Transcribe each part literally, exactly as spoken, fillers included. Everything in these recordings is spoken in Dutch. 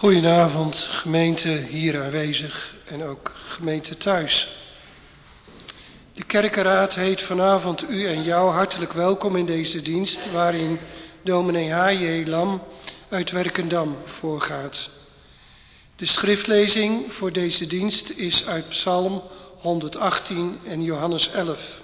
Goedenavond, gemeente hier aanwezig en ook gemeente thuis. De kerkenraad heet vanavond u en jou hartelijk welkom in deze dienst, waarin dominee H J Lam uit Werkendam voorgaat. De schriftlezing voor deze dienst is uit Psalm honderdachttien en Johannes elf.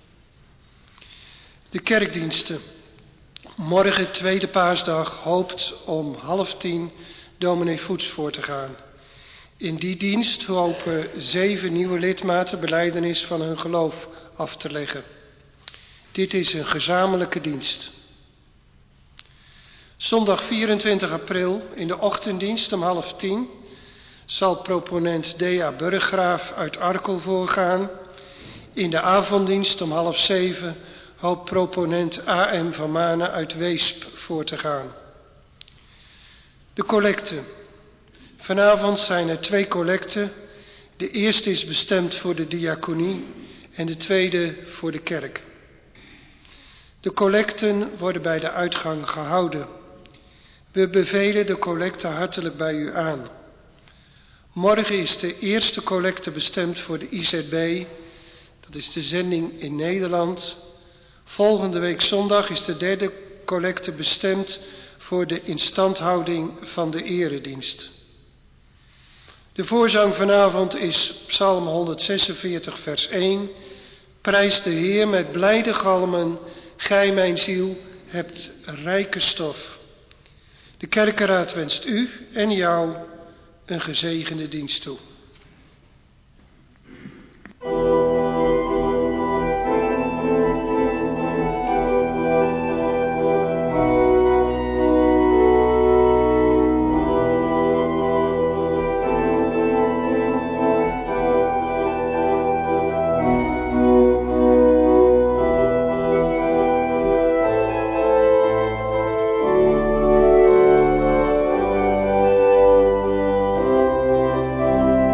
De kerkdiensten. Morgen, tweede paasdag, hoopt om half tien dominee Voets voor te gaan. In die dienst hopen zeven nieuwe lidmaten belijdenis van hun geloof af te leggen. Dit is een gezamenlijke dienst. Zondag vierentwintig april in de ochtenddienst om half tien zal proponent D A Burggraaf uit Arkel voorgaan. In de avonddienst om half zeven hoopt proponent A M van Manen uit Weesp voor te gaan. De collecte. Vanavond zijn er twee collecten. De eerste is bestemd voor de diaconie en de tweede voor de kerk. De collecten worden bij de uitgang gehouden. We bevelen de collecte hartelijk bij u aan. Morgen is de eerste collecte bestemd voor de I Z B. Dat is de zending in Nederland. Volgende week zondag is de derde collecte bestemd voor de instandhouding van de eredienst. De voorzang vanavond is Psalm honderdzesenveertig vers één. Prijs de Heer met blijde galmen, gij mijn ziel hebt rijke stof. De kerkenraad wenst u en jou een gezegende dienst toe. Thank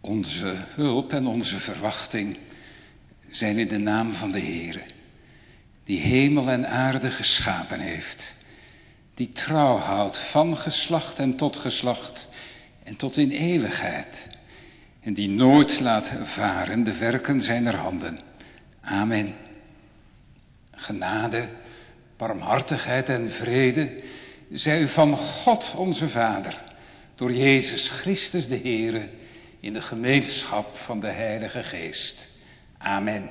Onze hulp en onze verwachting zijn in de naam van de Heere, die hemel en aarde geschapen heeft, die trouw houdt van geslacht en tot geslacht en tot in eeuwigheid, en die nooit laat varen de werken zijner handen. Amen. Genade, barmhartigheid en vrede zij u van God onze Vader, door Jezus Christus de Heere, in de gemeenschap van de Heilige Geest. Amen.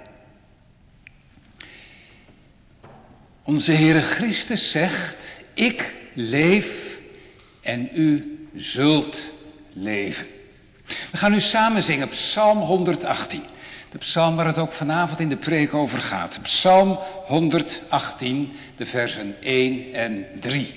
Onze Heere Christus zegt, ik leef en u zult leven. We gaan nu samen zingen Psalm honderdachttien. De psalm waar het ook vanavond in de preek over gaat. Psalm honderdachttien, de versen één en drie.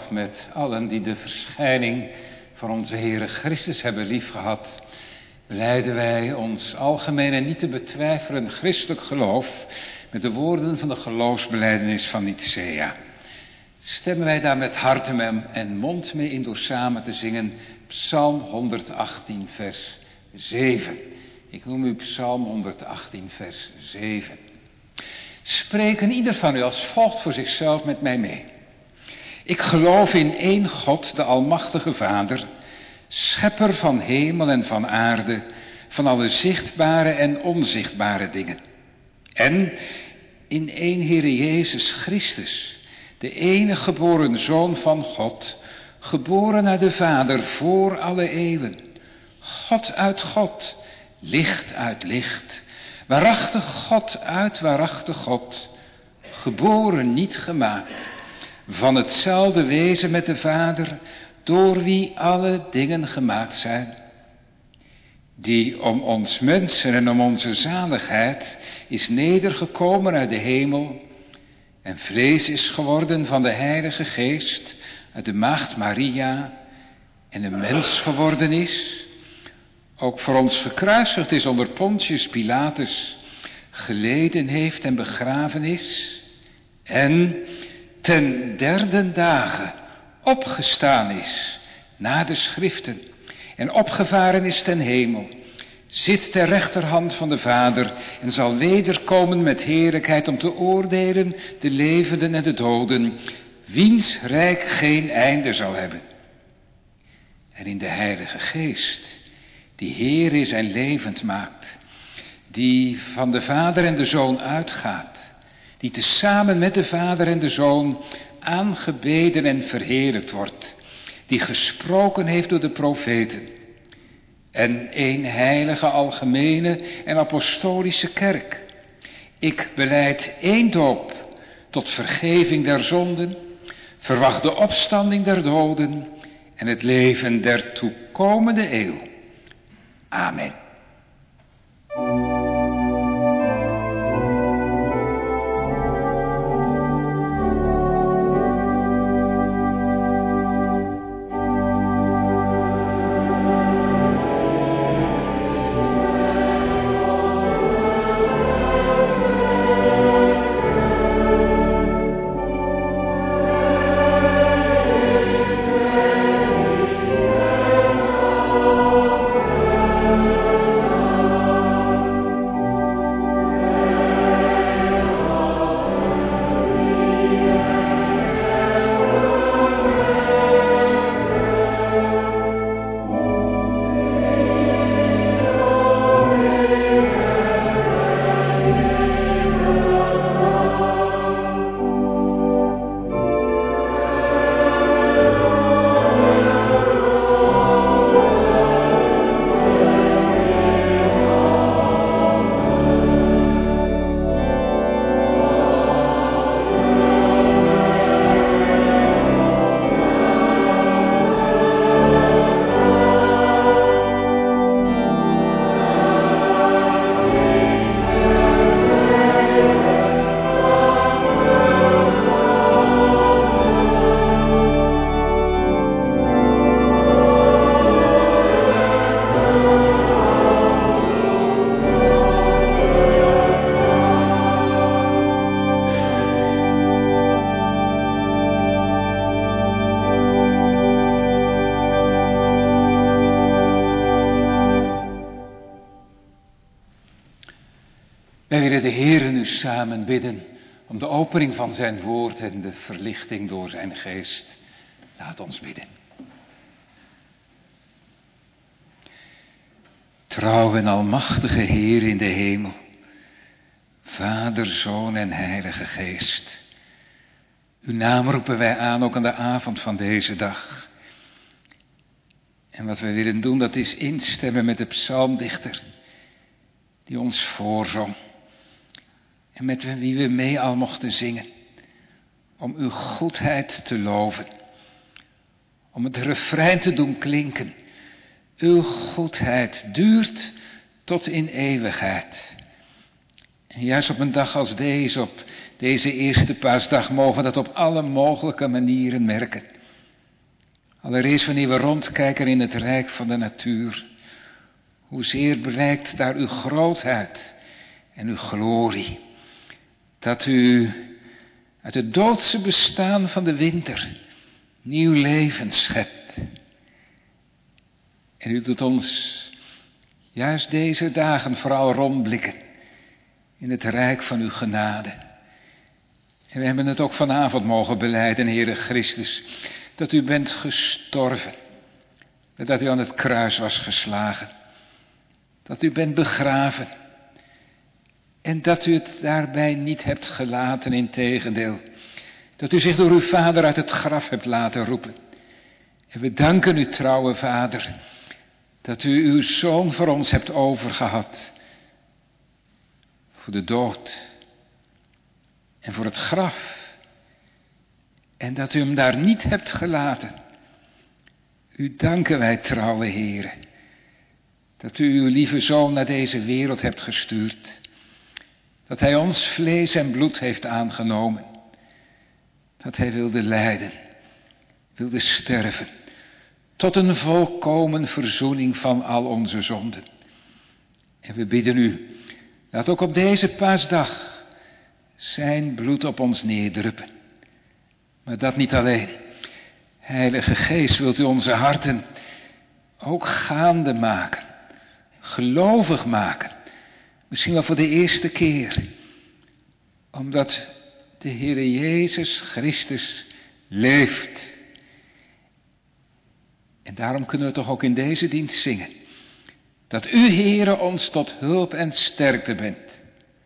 onszelf met allen die de verschijning van onze Heere Christus hebben liefgehad, belijden wij ons algemeen en niet te betwijfelen christelijk geloof met de woorden van de geloofsbelijdenis van Nicea. Stemmen wij daar met hart en mond mee in door samen te zingen Psalm honderdachttien vers zeven. Ik noem u Psalm honderdachttien vers zeven. Spreken ieder van u als volgt voor zichzelf met mij mee. Ik geloof in één God, de Almachtige Vader, schepper van hemel en van aarde, van alle zichtbare en onzichtbare dingen. En in één Heere Jezus Christus, de enige geboren Zoon van God, geboren uit de Vader voor alle eeuwen. God uit God, licht uit licht, waarachtig God uit waarachtig God, geboren niet gemaakt, van hetzelfde wezen met de Vader, door wie alle dingen gemaakt zijn, die om ons mensen en om onze zaligheid is nedergekomen uit de hemel en vlees is geworden van de Heilige Geest uit de Maagd Maria en een mens geworden is, ook voor ons gekruisigd is onder Pontius Pilatus, geleden heeft en begraven is en ten derde dagen opgestaan is na de schriften en opgevaren is ten hemel, zit ter rechterhand van de Vader en zal wederkomen met heerlijkheid om te oordelen de levenden en de doden, wiens rijk geen einde zal hebben. En in de Heilige Geest, die Heer is en levend maakt, die van de Vader en de Zoon uitgaat, die tezamen met de Vader en de Zoon aangebeden en verheerlijkt wordt, die gesproken heeft door de profeten, en één heilige, algemene en apostolische kerk. Ik belijd één doop tot vergeving der zonden, verwacht de opstanding der doden en het leven der toekomende eeuw. Amen. Wij willen de Heere nu samen bidden om de opening van zijn woord en de verlichting door zijn geest. Laat ons bidden. Trouw en almachtige Heer in de hemel, Vader, Zoon en Heilige Geest. Uw naam roepen wij aan ook aan de avond van deze dag. En wat wij willen doen, dat is instemmen met de psalmdichter die ons voorzong. En met wie we mee al mochten zingen. Om uw goedheid te loven. Om het refrein te doen klinken. Uw goedheid duurt tot in eeuwigheid. En juist op een dag als deze, op deze eerste paasdag, mogen we dat op alle mogelijke manieren merken. Allereerst wanneer we rondkijken in het rijk van de natuur. Hoezeer bereikt daar uw grootheid en uw glorie. Dat u uit het doodse bestaan van de winter nieuw leven schept. En u doet ons juist deze dagen vooral rondblikken in het rijk van uw genade. En we hebben het ook vanavond mogen belijden, Heere Christus, dat u bent gestorven. Dat u aan het kruis was geslagen. Dat u bent begraven. En dat u het daarbij niet hebt gelaten, integendeel. Dat u zich door uw Vader uit het graf hebt laten roepen. En we danken u, trouwe Vader, dat u uw Zoon voor ons hebt overgehad. Voor de dood. En voor het graf. En dat u hem daar niet hebt gelaten. U danken wij, trouwe Heere. Dat u uw lieve Zoon naar deze wereld hebt gestuurd. Dat hij ons vlees en bloed heeft aangenomen. Dat hij wilde lijden. Wilde sterven. Tot een volkomen verzoening van al onze zonden. En we bidden u, laat ook op deze paasdag zijn bloed op ons neerdruppen. Maar dat niet alleen. Heilige Geest, wilt u onze harten ook gaande maken. Gelovig maken. Misschien wel voor de eerste keer. Omdat de Heere Jezus Christus leeft. En daarom kunnen we toch ook in deze dienst zingen. Dat u, Heere, ons tot hulp en sterkte bent.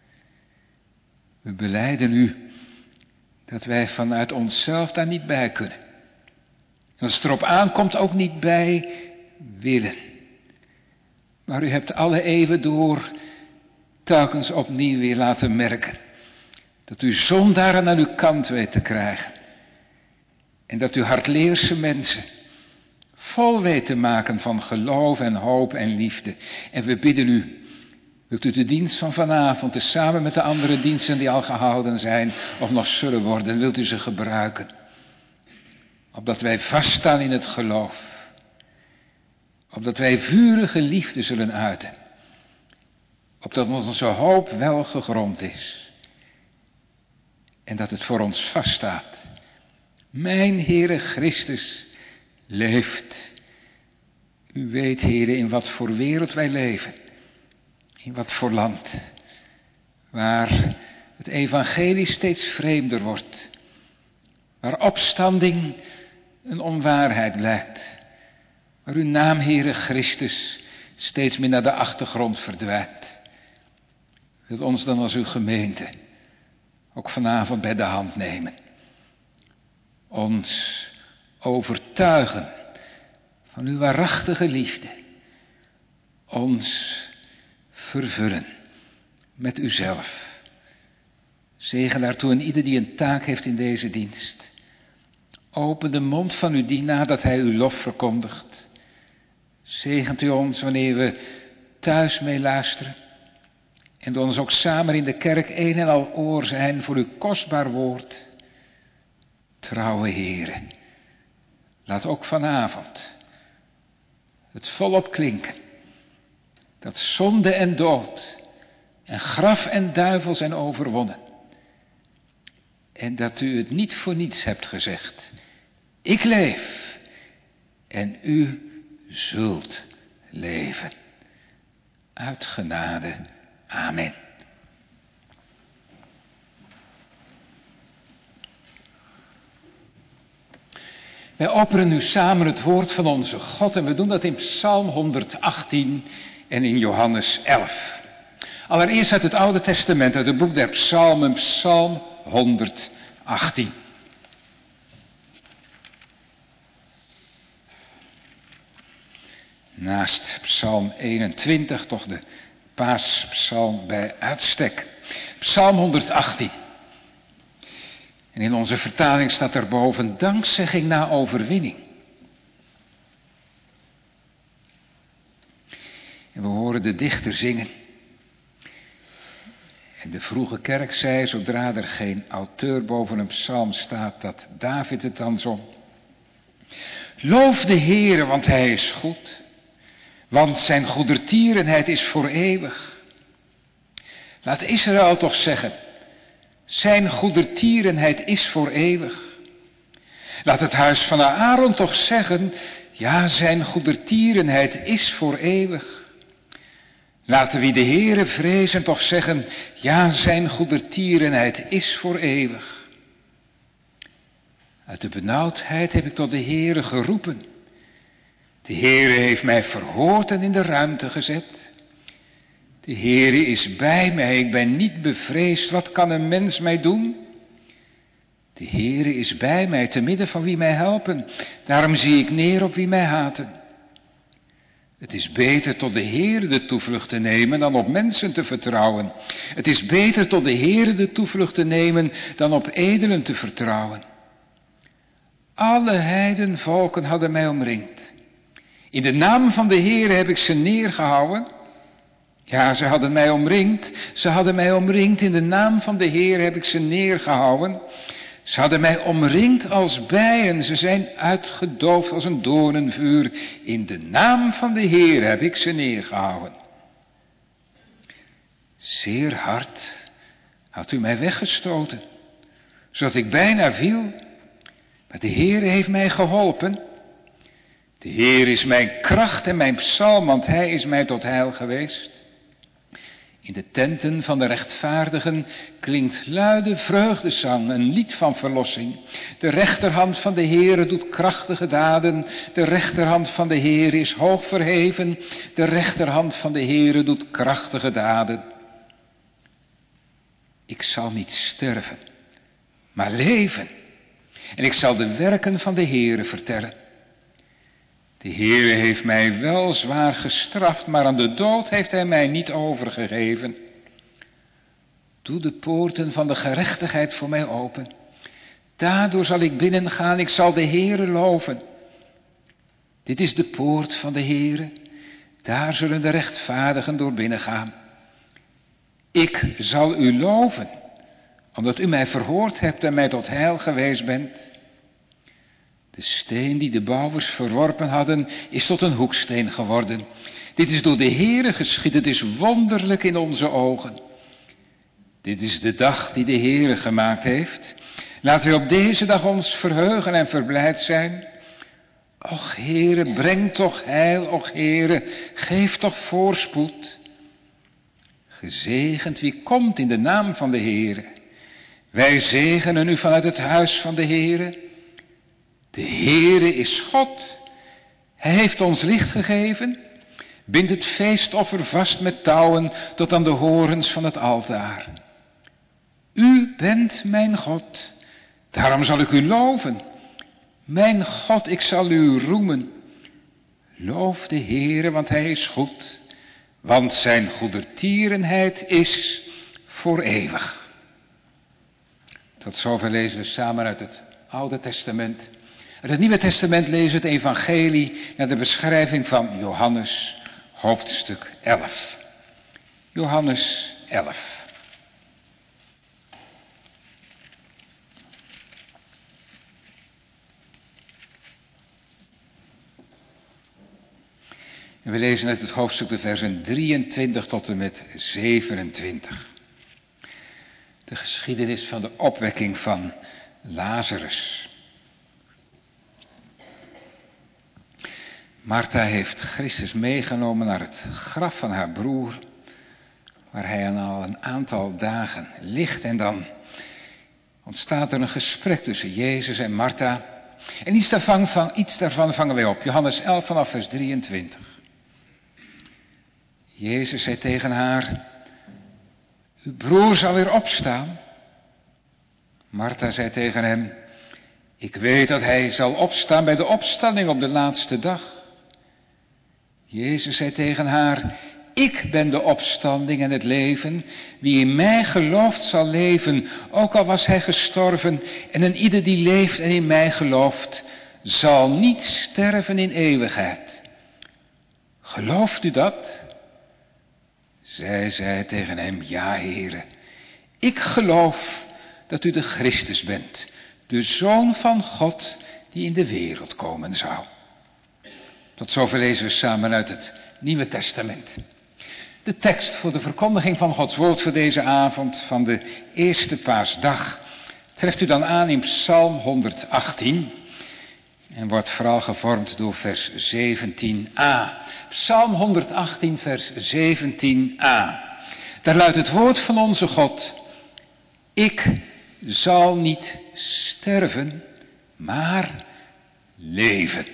We belijden u dat wij vanuit onszelf daar niet bij kunnen. En als het erop aankomt ook niet bij willen. Maar u hebt alle eeuwen door telkens opnieuw weer laten merken. Dat u zondaren aan uw kant weet te krijgen. En dat u hardleerse mensen vol weet te maken van geloof en hoop en liefde. En we bidden u, wilt u de dienst van vanavond, tezamen met de andere diensten die al gehouden zijn of nog zullen worden, wilt u ze gebruiken. Opdat wij vaststaan in het geloof. Opdat wij vurige liefde zullen uiten. Opdat onze hoop wel gegrond is. En dat het voor ons vaststaat. Mijn Heere Christus leeft. U weet, Heere, in wat voor wereld wij leven. In wat voor land. Waar het evangelie steeds vreemder wordt. Waar opstanding een onwaarheid blijkt. Waar uw naam, Heere Christus, steeds meer naar de achtergrond verdwijnt. Wilt ons dan als uw gemeente ook vanavond bij de hand nemen. Ons overtuigen van uw waarachtige liefde. Ons vervullen met uzelf. Zegen daartoe aan ieder die een taak heeft in deze dienst. Open de mond van uw dienaar dat hij uw lof verkondigt. Zegent u ons wanneer we thuis mee luisteren. En door ons ook samen in de kerk een en al oor zijn voor uw kostbaar woord. Trouwe Heere, laat ook vanavond het volop klinken. Dat zonde en dood en graf en duivel zijn overwonnen. En dat u het niet voor niets hebt gezegd. Ik leef en u zult leven. Uit genade. Amen. Wij openen nu samen het woord van onze God en we doen dat in Psalm honderdachttien en in Johannes elf. Allereerst uit het Oude Testament, uit het boek der Psalmen, Psalm honderdachttien. Naast Psalm eenentwintig toch de paaspsalm bij uitstek. Psalm honderdachttien. En in onze vertaling staat erboven dankzegging na overwinning. En we horen de dichter zingen. En de vroege kerk zei, zodra er geen auteur boven een psalm staat, dat David het dan zong. Loof de Heere, want hij is goed. Want zijn goedertierenheid is voor eeuwig. Laat Israël toch zeggen, zijn goedertierenheid is voor eeuwig. Laat het huis van Aaron toch zeggen, ja, zijn goedertierenheid is voor eeuwig. Laten wie de Heere vrezen toch zeggen, ja, zijn goedertierenheid is voor eeuwig. Uit de benauwdheid heb ik tot de Heere geroepen. De Heere heeft mij verhoord en in de ruimte gezet. De Heere is bij mij, ik ben niet bevreesd, wat kan een mens mij doen? De Heere is bij mij, te midden van wie mij helpen, daarom zie ik neer op wie mij haten. Het is beter tot de Heere de toevlucht te nemen dan op mensen te vertrouwen. Het is beter tot de Heere de toevlucht te nemen dan op edelen te vertrouwen. Alle heidenvolken hadden mij omringd. In de naam van de Heere heb ik ze neergehouden. Ja, ze hadden mij omringd. Ze hadden mij omringd. In de naam van de Heere heb ik ze neergehouden. Ze hadden mij omringd als bijen. Ze zijn uitgedoofd als een doornenvuur. In de naam van de Heere heb ik ze neergehouden. Zeer hard had u mij weggestoten, zodat ik bijna viel. Maar de Heere heeft mij geholpen. De Heer is mijn kracht en mijn psalm, want hij is mij tot heil geweest. In de tenten van de rechtvaardigen klinkt luide vreugdezang, een lied van verlossing. De rechterhand van de Heere doet krachtige daden. De rechterhand van de Heere is hoog verheven. De rechterhand van de Heere doet krachtige daden. Ik zal niet sterven, maar leven. En ik zal de werken van de Heere vertellen. De Heere heeft mij wel zwaar gestraft, maar aan de dood heeft hij mij niet overgegeven. Doe de poorten van de gerechtigheid voor mij open. Daardoor zal ik binnengaan, ik zal de Heere loven. Dit is de poort van de Heere, daar zullen de rechtvaardigen door binnengaan. Ik zal u loven, omdat u mij verhoord hebt en mij tot heil geweest bent. De steen die de bouwers verworpen hadden, is tot een hoeksteen geworden. Dit is door de Heere geschied, het is wonderlijk in onze ogen. Dit is de dag die de Heere gemaakt heeft. Laten we op deze dag ons verheugen en verblijd zijn. Och Heere, breng toch heil, och Heere, geef toch voorspoed. Gezegend wie komt in de naam van de Heere. Wij zegenen u vanuit het huis van de Heere. De Heere is God. Hij heeft ons licht gegeven. Bind het feestoffer vast met touwen tot aan de horens van het altaar. U bent mijn God. Daarom zal ik u loven. Mijn God, ik zal u roemen. Loof de Heere, want hij is goed. Want zijn goedertierenheid is voor eeuwig. Tot zover lezen we samen uit het Oude Testament. Uit het Nieuwe Testament lezen we het evangelie naar de beschrijving van Johannes, hoofdstuk elf. Johannes elf. En we lezen uit het hoofdstuk de versen drieëntwintig tot en met zevenentwintig. De geschiedenis van de opwekking van Lazarus. Martha heeft Christus meegenomen naar het graf van haar broer, waar hij al een aantal dagen ligt. En dan ontstaat er een gesprek tussen Jezus en Martha. En iets daarvan, van, iets daarvan vangen wij op. Johannes elf vanaf vers drieëntwintig. Jezus zei tegen haar: uw broer zal weer opstaan. Martha zei tegen hem: ik weet dat hij zal opstaan bij de opstanding op de laatste dag. Jezus zei tegen haar: ik ben de opstanding en het leven. Wie in mij gelooft zal leven, ook al was hij gestorven. En een ieder die leeft en in mij gelooft, zal niet sterven in eeuwigheid. Gelooft u dat? Zij zei tegen hem: ja, Heere, ik geloof dat u de Christus bent, de Zoon van God, die in de wereld komen zou. Tot zover lezen we samen uit het Nieuwe Testament. De tekst voor de verkondiging van Gods woord voor deze avond van de eerste paasdag treft u dan aan in Psalm honderdachttien en wordt vooral gevormd door vers zeventien a. Psalm honderdachttien vers zeventien a. Daar luidt het woord van onze God: ik zal niet sterven, maar leven.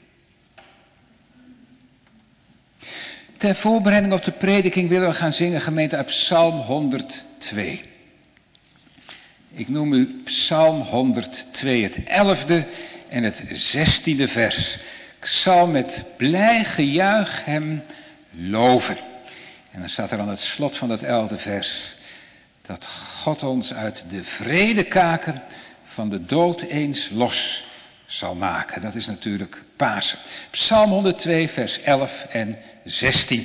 Ter voorbereiding op de prediking willen we gaan zingen, gemeente, uit Psalm honderdtwee. Ik noem u Psalm honderdtwee, het elfde en het zestiende vers. Ik zal met blij gejuich hem loven. En dan staat er aan het slot van dat elfde vers dat God ons uit de vredekaken van de dood eens los zal maken. Dat is natuurlijk Pasen. Psalm honderdtwee, vers elf en zestien.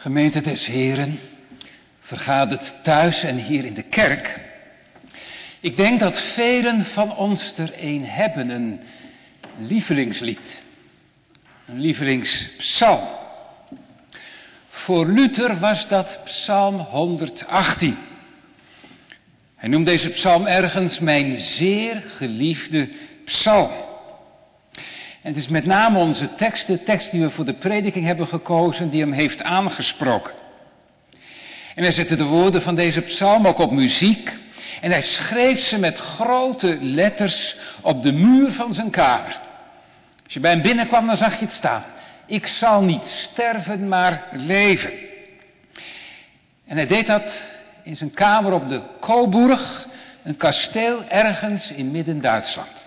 Gemeente des Heren, vergadert thuis en hier in de kerk. Ik denk dat velen van ons er een hebben, een lievelingslied, een lievelingspsalm. Voor Luther was dat psalm honderdachttien. Hij noemt deze psalm ergens mijn zeer geliefde psalm. En het is met name onze tekst, de tekst die we voor de prediking hebben gekozen, die hem heeft aangesproken. En hij zette de woorden van deze psalm ook op muziek. En hij schreef ze met grote letters op de muur van zijn kamer. Als je bij hem binnenkwam, dan zag je het staan. Ik zal niet sterven, maar leven. En hij deed dat in zijn kamer op de Coburg, een kasteel ergens in midden-Duitsland.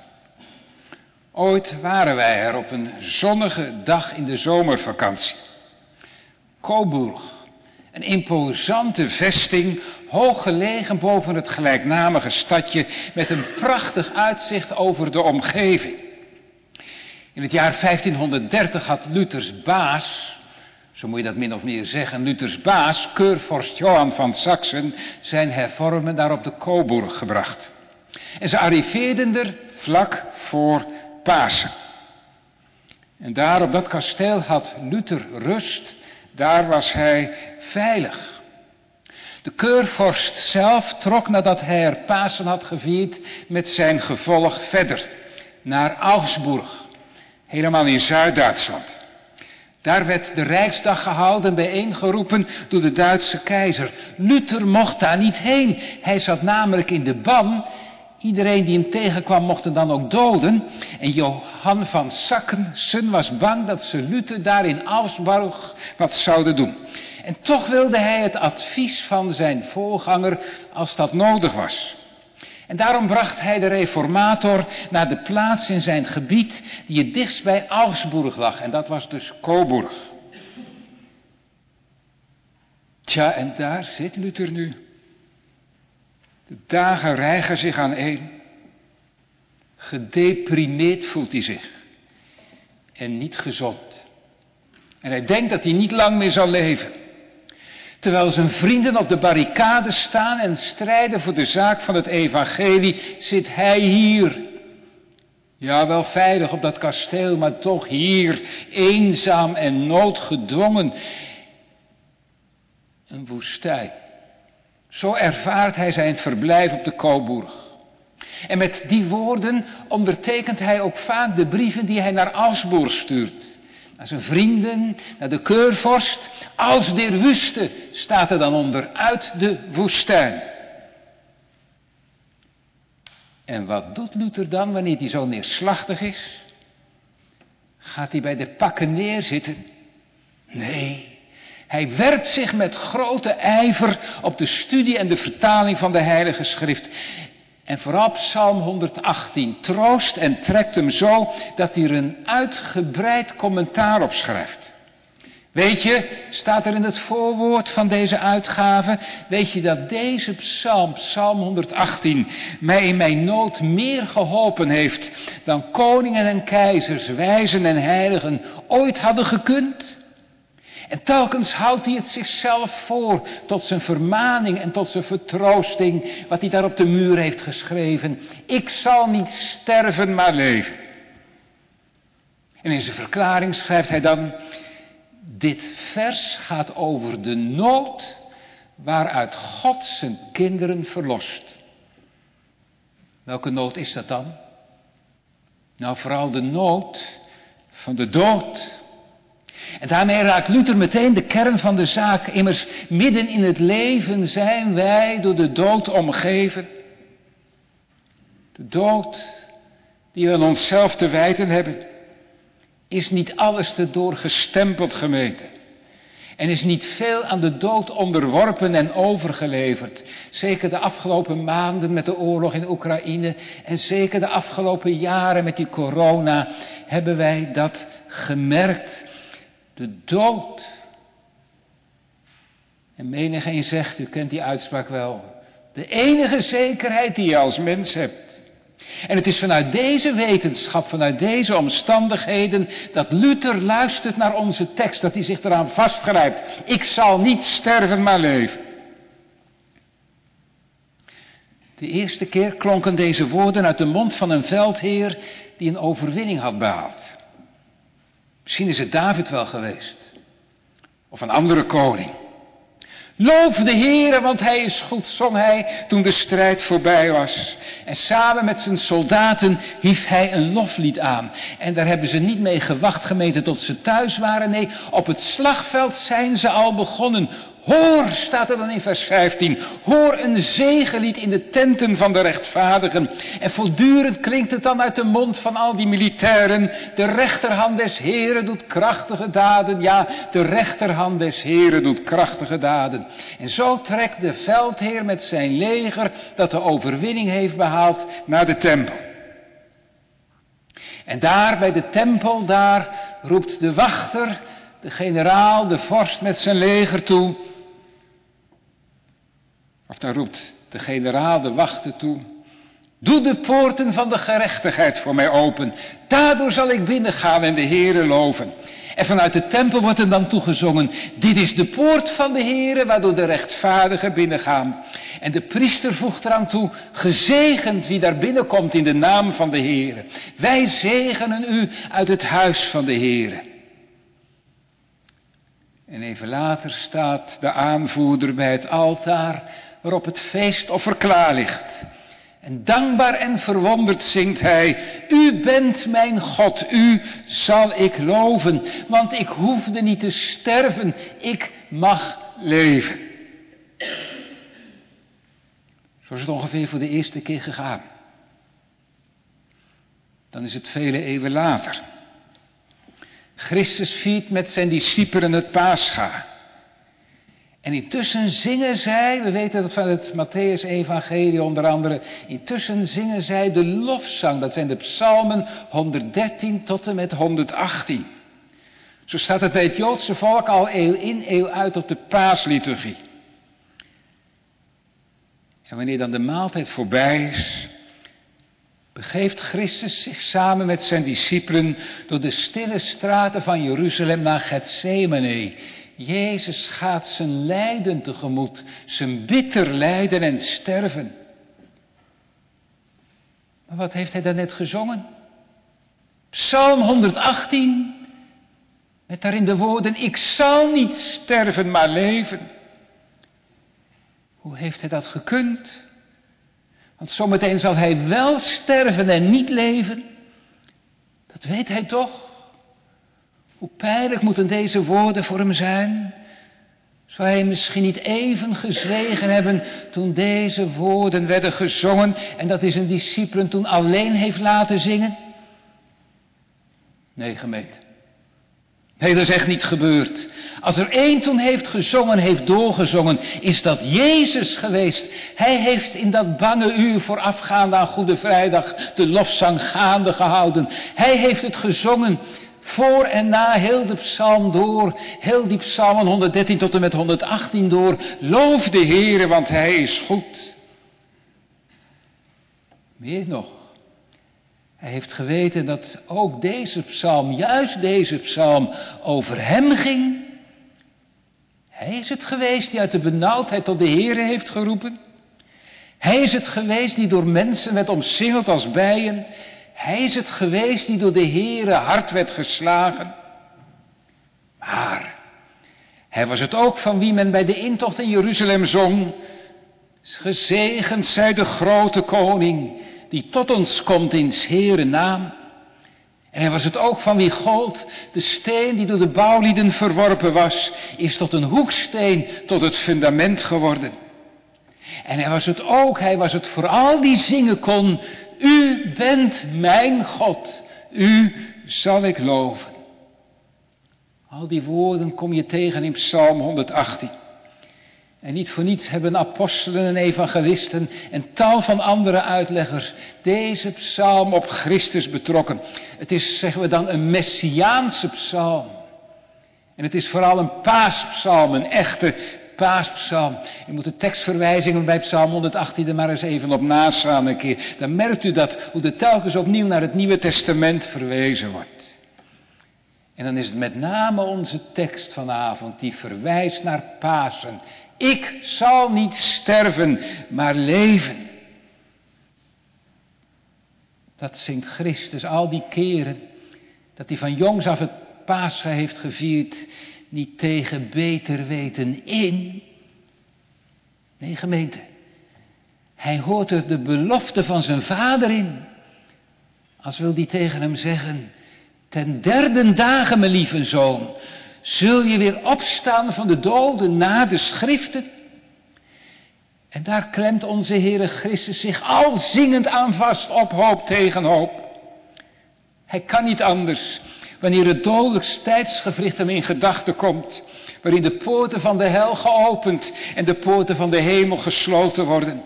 Ooit waren wij er op een zonnige dag in de zomervakantie. Coburg, een imposante vesting, hoog gelegen boven het gelijknamige stadje, met een prachtig uitzicht over de omgeving. In het jaar vijftienhonderddertig had Luthers baas, zo moet je dat min of meer zeggen, Luthers baas, keurvorst Johan van Saksen, zijn hervormen daar op de Coburg gebracht. En ze arriveerden er vlak voor Pasen. En daar op dat kasteel had Luther rust, daar was hij veilig. De keurvorst zelf trok nadat hij er Pasen had gevierd met zijn gevolg verder, naar Augsburg, helemaal in Zuid-Duitsland. Daar werd de Rijksdag gehouden, bijeengeroepen door de Duitse keizer. Luther mocht daar niet heen, hij zat namelijk in de ban. Iedereen die hem tegenkwam mocht hem dan ook doden. En Johan van Saksen was bang dat ze Luther daar in Augsburg wat zouden doen. En toch wilde hij het advies van zijn voorganger als dat nodig was. En daarom bracht hij de reformator naar de plaats in zijn gebied die het dichtst bij Augsburg lag. En dat was dus Coburg. Tja, en daar zit Luther nu. De dagen rijgen zich aaneen. Gedeprimeerd voelt hij zich. En niet gezond. En hij denkt dat hij niet lang meer zal leven. Terwijl zijn vrienden op de barricade staan en strijden voor de zaak van het evangelie, zit hij hier. Ja, wel veilig op dat kasteel, maar toch hier, eenzaam en noodgedwongen. Een woestijn. Zo ervaart hij zijn verblijf op de Coburg. En met die woorden ondertekent hij ook vaak de brieven die hij naar Augsburg stuurt. Naar zijn vrienden, naar de keurvorst. Als der Wüste staat er dan onder, uit de woestijn. En wat doet Luther dan wanneer hij zo neerslachtig is? Gaat hij bij de pakken neerzitten? Nee. Hij werpt zich met grote ijver op de studie en de vertaling van de Heilige Schrift. En vooral psalm honderdachttien troost en trekt hem zo dat hij er een uitgebreid commentaar op schrijft. Weet je, staat er in het voorwoord van deze uitgave, weet je dat deze psalm, psalm honderdachttien, mij in mijn nood meer geholpen heeft dan koningen en keizers, wijzen en heiligen ooit hadden gekund? En telkens houdt hij het zichzelf voor tot zijn vermaning en tot zijn vertroosting, wat hij daar op de muur heeft geschreven. Ik zal niet sterven, maar leven. En in zijn verklaring schrijft hij dan, dit vers gaat over de nood waaruit God zijn kinderen verlost. Welke nood is dat dan? Nou, vooral de nood van de dood. En daarmee raakt Luther meteen de kern van de zaak. Immers midden in het leven zijn wij door de dood omgeven. De dood die we aan onszelf te wijten hebben. Is niet alles te doorgestempeld, gemeente. En is niet veel aan de dood onderworpen en overgeleverd. Zeker de afgelopen maanden met de oorlog in Oekraïne. En zeker de afgelopen jaren met die corona hebben wij dat gemerkt. De dood. En menigeen zegt, u kent die uitspraak wel. De enige zekerheid die je als mens hebt. En het is vanuit deze wetenschap, vanuit deze omstandigheden, dat Luther luistert naar onze tekst, dat hij zich eraan vastgrijpt. Ik zal niet sterven, maar leven. De eerste keer klonken deze woorden uit de mond van een veldheer die een overwinning had behaald. Misschien is het David wel geweest. Of een andere koning. Loof de Heere, want hij is goed, zong hij toen de strijd voorbij was. En samen met zijn soldaten hief hij een loflied aan. En daar hebben ze niet mee gewacht, gemeente, tot ze thuis waren. Nee, op het slagveld zijn ze al begonnen. Hoor, staat er dan in vers vijftien, hoor een zegenlied in de tenten van de rechtvaardigen. En voortdurend klinkt het dan uit de mond van al die militairen. De rechterhand des Heren doet krachtige daden. Ja, de rechterhand des Heren doet krachtige daden. En zo trekt de veldheer met zijn leger, dat de overwinning heeft behaald, naar de tempel. En daar bij de tempel, daar roept de wachter, de generaal, de vorst met zijn leger toe. Of daar roept de generaal de wachter toe. Doe de poorten van de gerechtigheid voor mij open. Daardoor zal ik binnengaan en de Heere loven. En vanuit de tempel wordt er dan toegezongen. Dit is de poort van de Heere, waardoor de rechtvaardigen binnengaan. En de priester voegt eraan toe. Gezegend wie daar binnenkomt in de naam van de Heere. Wij zegenen u uit het huis van de Heere. En even later staat de aanvoerder bij het altaar waarop het feestoffer klaar ligt. En dankbaar en verwonderd zingt hij, u bent mijn God, u zal ik loven, want ik hoefde niet te sterven, ik mag leven. Zo is het ongeveer voor de eerste keer gegaan. Dan is het vele eeuwen later. Christus viert met zijn discipelen het Pascha. En intussen zingen zij, we weten dat van het Mattheüs-evangelie onder andere, intussen zingen zij de lofzang. Dat zijn de psalmen honderddertien tot en met honderdachttien. Zo staat het bij het Joodse volk al eeuw in, eeuw uit op de paasliturgie. En wanneer dan de maaltijd voorbij is, begeeft Christus zich samen met zijn discipelen door de stille straten van Jeruzalem naar Getsemane. Jezus gaat zijn lijden tegemoet, zijn bitter lijden en sterven. Maar wat heeft hij daarnet gezongen? Psalm honderdachttien, met daarin de woorden, ik zal niet sterven, maar leven. Hoe heeft hij dat gekund? Want zometeen zal hij wel sterven en niet leven. Dat weet hij toch? Hoe pijnlijk moeten deze woorden voor hem zijn? Zou hij misschien niet even gezwegen hebben toen deze woorden werden gezongen en dat hij zijn discipelen toen alleen heeft laten zingen? Nee, gemeente. Nee, dat is echt niet gebeurd. Als er één toen heeft gezongen, heeft doorgezongen, is dat Jezus geweest. Hij heeft in dat bange uur voorafgaande aan Goede Vrijdag de lofzang gaande gehouden. Hij heeft het gezongen voor en na heel de psalm door, heel die psalmen honderddertien tot en met honderdachttien door. Loof de Heere, want hij is goed. Meer nog. Hij heeft geweten dat ook deze psalm, juist deze psalm, over hem ging. Hij is het geweest die uit de benauwdheid tot de Heere heeft geroepen. Hij is het geweest die door mensen werd omsingeld als bijen. Hij is het geweest die door de Heere hard werd geslagen. Maar hij was het ook van wie men bij de intocht in Jeruzalem zong. Gezegend zij de grote koning die tot ons komt in 's Heere naam. En hij was het ook van wie gold, de steen die door de bouwlieden verworpen was, is tot een hoeksteen, tot het fundament geworden. En hij was het ook, hij was het vooral die zingen kon, u bent mijn God, u zal ik loven. Al die woorden kom je tegen in Psalm honderdachttien. En niet voor niets hebben apostelen en evangelisten en tal van andere uitleggers deze psalm op Christus betrokken. Het is, zeggen we dan, een messiaanse psalm. En het is vooral een paaspsalm, een echte paaspsalm. U moet de tekstverwijzingen bij psalm honderdachttien er maar eens even op naslaan een keer. Dan merkt u dat, hoe er telkens opnieuw naar het Nieuwe Testament verwezen wordt. En dan is het met name onze tekst vanavond die verwijst naar Pasen. Ik zal niet sterven, maar leven. Dat zingt Christus al die keren dat hij van jongs af het Pasen heeft gevierd, niet tegen beter weten in. Nee, gemeente, hij hoort er de belofte van zijn vader in. Als wil die tegen hem zeggen, ten derde dagen, mijn lieve zoon, zul je weer opstaan van de doden na de schriften. En daar klemt onze Heere Christus zich al zingend aan vast op hoop tegen hoop. Hij kan niet anders, wanneer het dodelijks tijdsgewricht hem in gedachten komt, waarin de poorten van de hel geopend en de poorten van de hemel gesloten worden.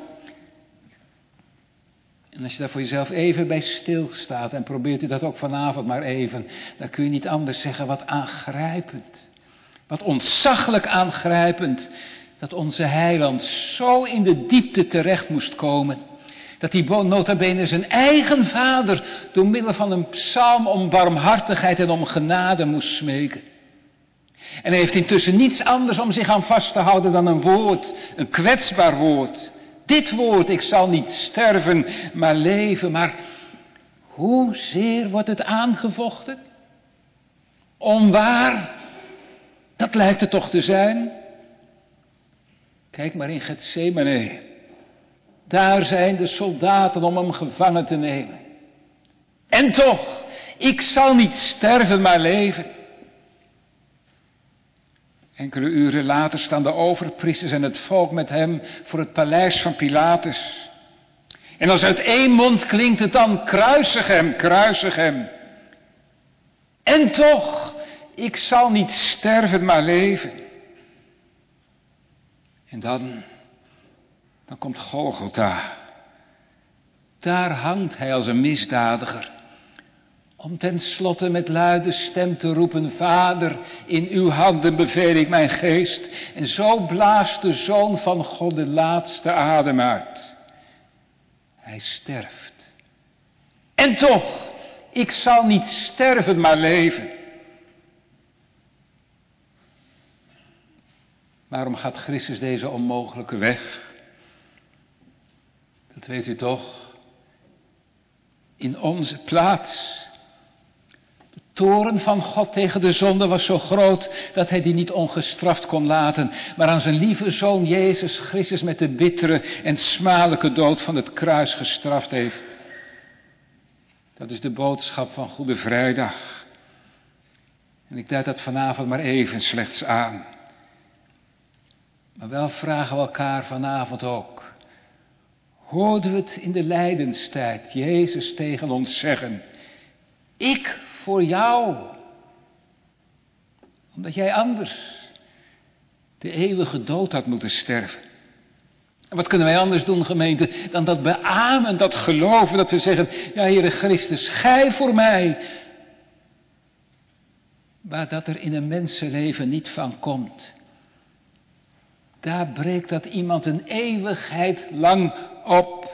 En als je daar voor jezelf even bij stilstaat en probeert u dat ook vanavond maar even, dan kun je niet anders zeggen, wat aangrijpend, wat ontzaglijk aangrijpend, dat onze heiland zo in de diepte terecht moest komen, dat hij nota bene zijn eigen vader door middel van een psalm om barmhartigheid en om genade moest smeken. En hij heeft intussen niets anders om zich aan vast te houden dan een woord, een kwetsbaar woord. Dit woord, ik zal niet sterven, maar leven. Maar hoezeer wordt het aangevochten? Onwaar? Dat lijkt het toch te zijn. Kijk maar in Getsemane. Daar zijn de soldaten om hem gevangen te nemen. En toch, ik zal niet sterven, maar leven. Enkele uren later staan de overpriesters en het volk met hem voor het paleis van Pilatus. En als uit één mond klinkt het dan, kruisig hem, kruisig hem. En toch, ik zal niet sterven, maar leven. En dan, dan komt Golgotha. Daar hangt hij als een misdadiger. Om tenslotte met luide stem te roepen, Vader, in uw handen beveel ik mijn geest. En zo blaast de Zoon van God de laatste adem uit. Hij sterft. En toch, ik zal niet sterven, maar leven. Waarom gaat Christus deze onmogelijke weg? Dat weet u toch? In onze plaats. De toorn van God tegen de zonde was zo groot dat hij die niet ongestraft kon laten, maar aan zijn lieve Zoon Jezus Christus met de bittere en smadelijke dood van het kruis gestraft heeft. Dat is de boodschap van Goede Vrijdag. En ik duid dat vanavond maar even slechts aan. Maar wel vragen we elkaar vanavond ook. Hoorden we het in de lijdenstijd Jezus tegen ons zeggen, ik voor jou, omdat jij anders de eeuwige dood had moeten sterven. En wat kunnen wij anders doen, gemeente, dan dat beamen, dat geloven, dat we zeggen, ja, Heere Christus, gij voor mij, waar dat er in een mensenleven niet van komt. Daar breekt dat iemand een eeuwigheid lang op.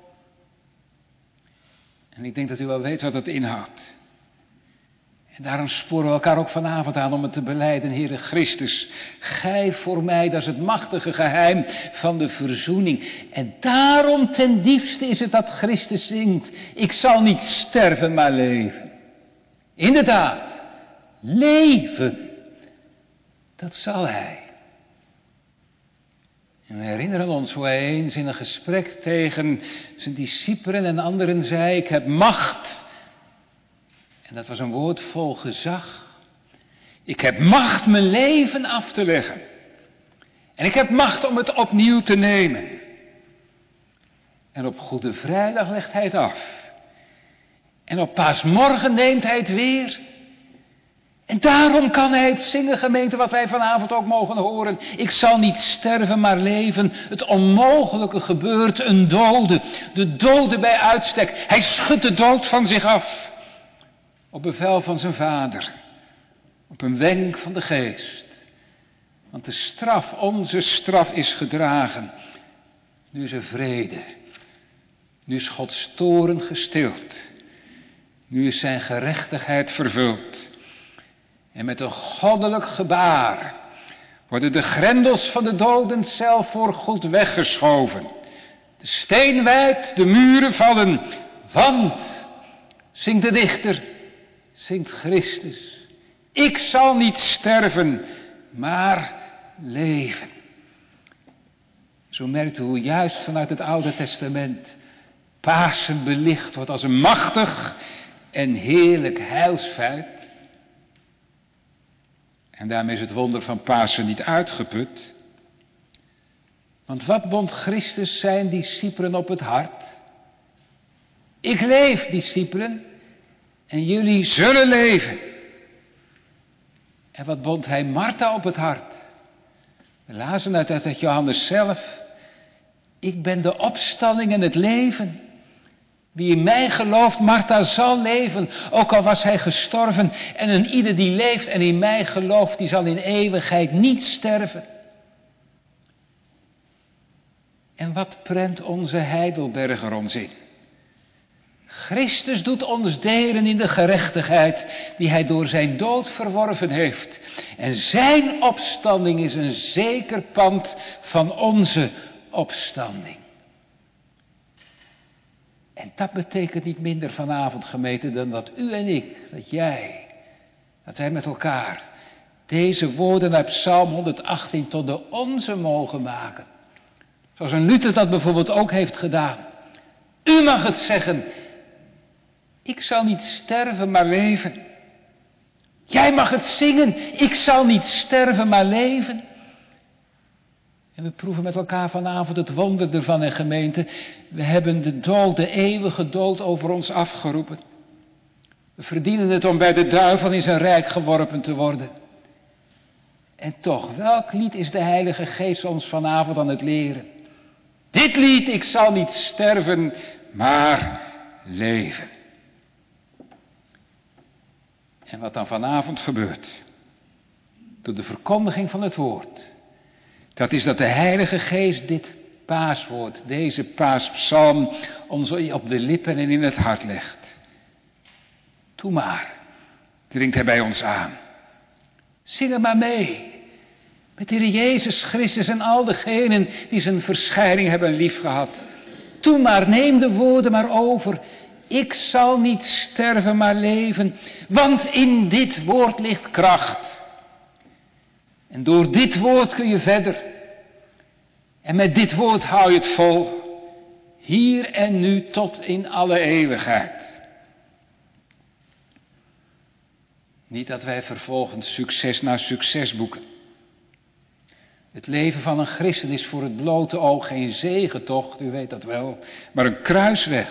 En ik denk dat u wel weet wat dat inhoudt. En daarom sporen we elkaar ook vanavond aan om het te belijden, Heere Christus. Gij voor mij, dat is het machtige geheim van de verzoening. En daarom ten diepste is het dat Christus zingt. Ik zal niet sterven, maar leven. Inderdaad, leven. Dat zal hij. En we herinneren ons hoe hij eens in een gesprek tegen zijn discipelen en anderen zei, ik heb macht. En dat was een woord vol gezag. Ik heb macht mijn leven af te leggen. En ik heb macht om het opnieuw te nemen. En op Goede Vrijdag legt hij het af. En op Paasmorgen neemt hij het weer. En daarom kan hij het zingen, gemeente, wat wij vanavond ook mogen horen. Ik zal niet sterven, maar leven. Het onmogelijke gebeurt, een dode. De dode bij uitstek. Hij schudt de dood van zich af. Op bevel van zijn vader. Op een wenk van de geest. Want de straf, onze straf is gedragen. Nu is er vrede. Nu is Gods toorn gestild. Nu is zijn gerechtigheid vervuld. En met een goddelijk gebaar worden de grendels van de dodencel voorgoed weggeschoven. De steen wijkt, de muren vallen. Want, zingt de dichter, zingt Christus, ik zal niet sterven, maar leven. Zo merkt u hoe juist vanuit het Oude Testament Pasen belicht wordt als een machtig en heerlijk heilsfeit. En daarmee is het wonder van Pasen niet uitgeput. Want wat bond Christus zijn discipelen op het hart? Ik leef, discipelen, en jullie zullen leven. En wat bond hij Martha op het hart? We lazen uit uit Johannes zelf. Ik ben de opstanding en het leven. Wie in mij gelooft, Martha zal leven, ook al was hij gestorven. En een ieder die leeft en in mij gelooft, die zal in eeuwigheid niet sterven. En wat prent onze Heidelberger ons in? Christus doet ons delen in de gerechtigheid die hij door zijn dood verworven heeft. En zijn opstanding is een zeker pand van onze opstanding. En dat betekent niet minder vanavond, gemeente, dan dat u en ik, dat jij, dat wij met elkaar deze woorden uit Psalm honderdachttien tot de onze mogen maken. Zoals een Luther dat bijvoorbeeld ook heeft gedaan. U mag het zeggen. Ik zal niet sterven, maar leven. Jij mag het zingen. Ik zal niet sterven, maar leven. En we proeven met elkaar vanavond het wonder ervan, en gemeente. We hebben de dood, de eeuwige dood over ons afgeroepen. We verdienen het om bij de duivel in zijn rijk geworpen te worden. En toch, welk lied is de Heilige Geest ons vanavond aan het leren? Dit lied, ik zal niet sterven, maar leven. En wat dan vanavond gebeurt, door de verkondiging van het woord, dat is dat de Heilige Geest dit paaswoord, deze paaspsalm, ons op de lippen en in het hart legt. Doe maar, dringt hij bij ons aan. Zing er maar mee. Met de Heer Jezus Christus en al degenen die zijn verschijning hebben liefgehad. Doe maar, neem de woorden maar over. Ik zal niet sterven, maar leven. Want in dit woord ligt kracht. En door dit woord kun je verder. En met dit woord hou je het vol. Hier en nu tot in alle eeuwigheid. Niet dat wij vervolgens succes na succes boeken. Het leven van een christen is voor het blote oog geen zegentocht, u weet dat wel, maar een kruisweg.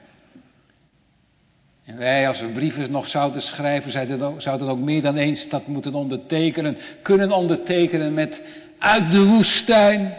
En wij, als we brieven nog zouden schrijven, zouden ook meer dan eens dat moeten ondertekenen, kunnen ondertekenen met uit de woestijn.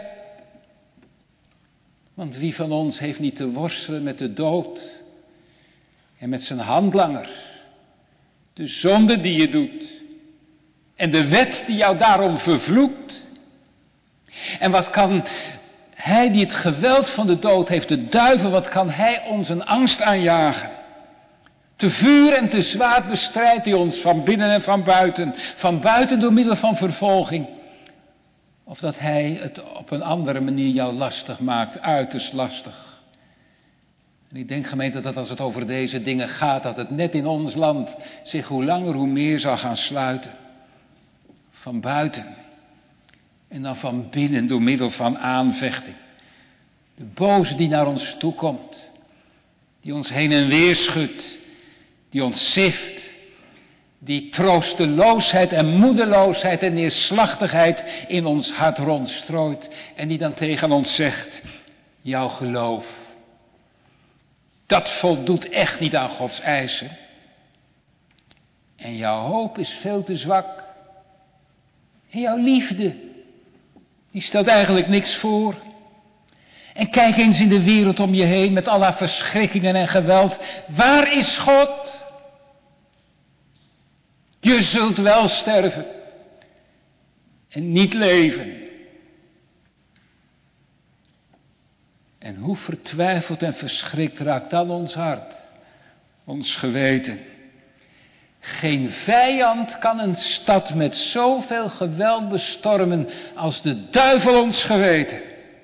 Want wie van ons heeft niet te worstelen met de dood en met zijn handlanger, de zonde die je doet en de wet die jou daarom vervloekt. En wat kan hij die het geweld van de dood heeft, de duivel, wat kan hij ons een angst aanjagen? Te vuur en te zwaard bestrijdt hij ons van binnen en van buiten. Van buiten door middel van vervolging. Of dat hij het op een andere manier jou lastig maakt, uiterst lastig. En ik denk, gemeente, dat als het over deze dingen gaat, dat het net in ons land zich hoe langer hoe meer zal gaan sluiten. Van buiten. En dan van binnen door middel van aanvechting. De boze die naar ons toe komt. Die ons heen en weer schudt. Die ons zift. Die troosteloosheid en moedeloosheid en neerslachtigheid in ons hart rondstrooit. En die dan tegen ons zegt, jouw geloof, dat voldoet echt niet aan Gods eisen. En jouw hoop is veel te zwak. En jouw liefde, die stelt eigenlijk niks voor. En kijk eens in de wereld om je heen met al haar verschrikkingen en geweld. Waar is God? Je zult wel sterven. en niet leven. En hoe vertwijfeld en verschrikt raakt dan ons hart, ons geweten. Geen vijand kan een stad met zoveel geweld bestormen als de duivel ons geweten.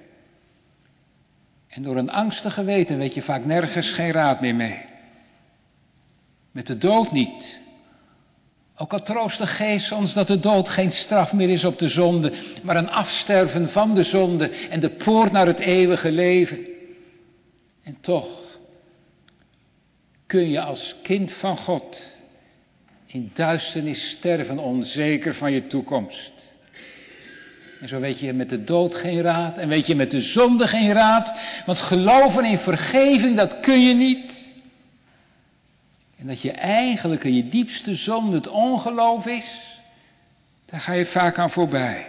En door een angstig geweten weet je vaak nergens geen raad meer mee. Met de dood niet. Ook al troost de geest ons dat de dood geen straf meer is op de zonde, maar een afsterven van de zonde en de poort naar het eeuwige leven. En toch kun je als kind van God in duisternis sterven, onzeker van je toekomst. En zo weet je met de dood geen raad en weet je met de zonde geen raad, want geloven in vergeving, dat kun je niet. En dat je eigenlijk in je diepste zonde het ongeloof is, daar ga je vaak aan voorbij.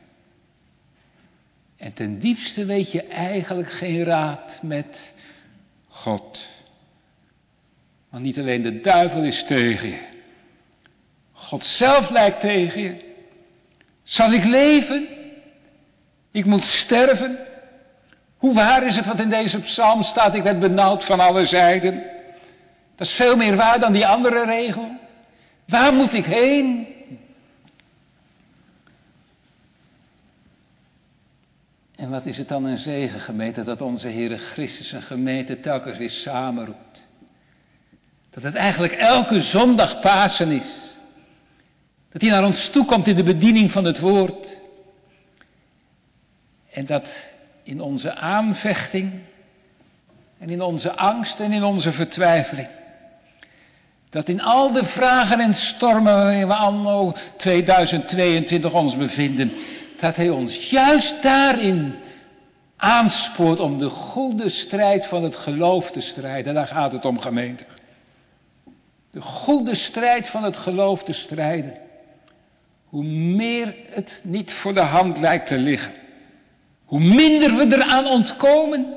En ten diepste weet je eigenlijk geen raad met God. Want niet alleen de duivel is tegen je. God zelf lijkt tegen je. Zal ik leven? Ik moet sterven. Hoe waar is het wat in deze psalm staat? Ik werd benauwd van alle zijden. Dat is veel meer waar dan die andere regel. Waar moet ik heen? En wat is het dan een zegen, gemeente, dat onze Heere Christus een gemeente telkens weer samenroept. Dat het eigenlijk elke zondag Pasen is. Dat hij naar ons toe komt in de bediening van het woord. En dat in onze aanvechting en in onze angst en in onze vertwijfeling. Dat in al de vragen en stormen waarin we anno tweeduizend tweeëntwintig ons bevinden. Dat hij ons juist daarin aanspoort om de goede strijd van het geloof te strijden. En daar gaat het om, gemeente. De goede strijd van het geloof te strijden. Hoe meer het niet voor de hand lijkt te liggen. Hoe minder we eraan ontkomen.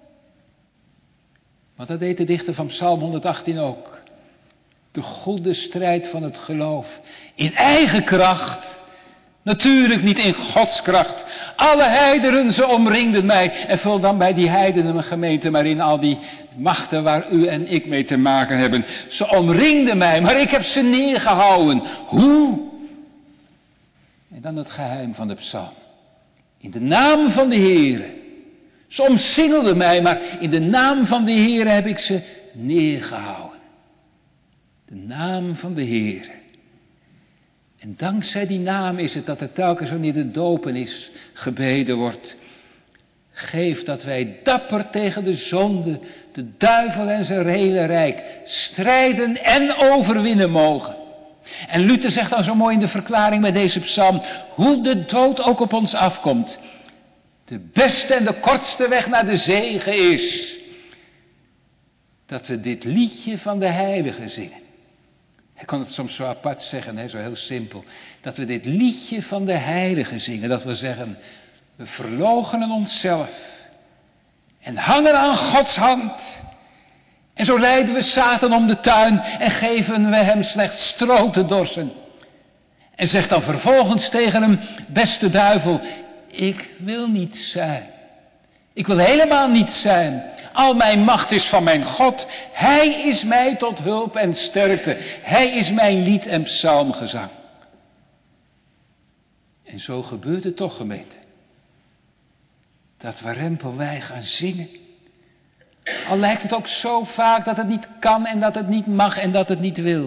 Want dat deed de dichter van Psalm honderdachttien ook. De goede strijd van het geloof. In eigen kracht. Natuurlijk niet in Gods kracht. Alle heidenen, ze omringden mij. En vul dan bij die heidenen, mijn gemeente, maar in al die machten waar u en ik mee te maken hebben. Ze omringden mij, maar ik heb ze neergehouden. Hoe? En dan het geheim van de psalm. In de naam van de Heere. Ze omsingelden mij, maar in de naam van de Heere heb ik ze neergehouden. De naam van de Heere. En dankzij die naam is het dat er telkens wanneer de dopen is, gebeden wordt. Geef dat wij dapper tegen de zonde, de duivel en zijn hele rijk strijden en overwinnen mogen. En Luther zegt dan zo mooi in de verklaring bij deze psalm, hoe de dood ook op ons afkomt. De beste en de kortste weg naar de zege is dat we dit liedje van de heilige zingen. Hij kan het soms zo apart zeggen, hè, zo heel simpel. Dat we dit liedje van de heilige zingen. Dat we zeggen, we verloochenen onszelf. En hangen aan Gods hand. En zo leiden we Satan om de tuin. En geven we hem slechts stro te dorsen. En zegt dan vervolgens tegen hem, beste duivel, ik wil niet zijn. Ik wil helemaal niet zijn. Al mijn macht is van mijn God. Hij is mij tot hulp en sterkte. Hij is mijn lied en psalmgezang. En zo gebeurt het toch, gemeente. Dat warempel wij gaan zingen. Al lijkt het ook zo vaak dat het niet kan en dat het niet mag en dat het niet wil.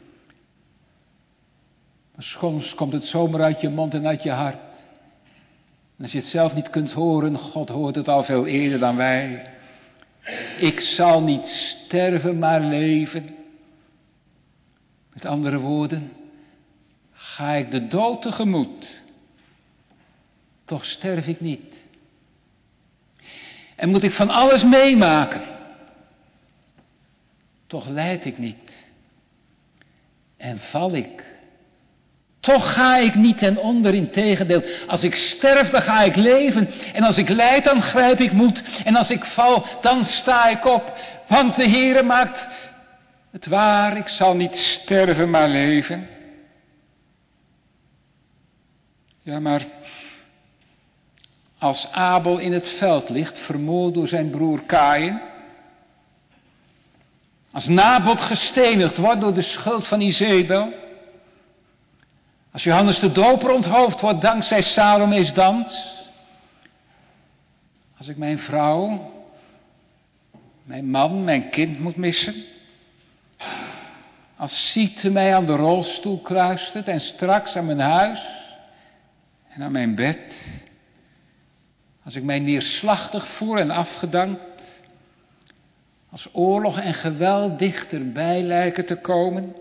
Maar soms komt het zomaar uit je mond en uit je hart. En als je het zelf niet kunt horen, God hoort het al veel eerder dan wij. Ik zal niet sterven, maar leven. Met andere woorden, ga ik de dood tegemoet. Toch sterf ik niet. En moet ik van alles meemaken. Toch lijd ik niet. En val ik. Toch ga ik niet ten onder, integendeel. Als ik sterf, dan ga ik leven. En als ik lijd, dan grijp ik moed. En als ik val, dan sta ik op. Want de Heere maakt het waar. Ik zal niet sterven, maar leven. Ja, maar als Abel in het veld ligt, vermoord door zijn broer Kaïn. Als Nabot gestenigd wordt door de schuld van Izebel. Als Johannes de Doper onthoofd wordt dankzij Salome's dans. Als ik mijn vrouw, mijn man, mijn kind moet missen. Als ziekte mij aan de rolstoel kluistert en straks aan mijn huis en aan mijn bed. Als ik mij neerslachtig voel en afgedankt. Als oorlog en geweld dichterbij lijken te komen.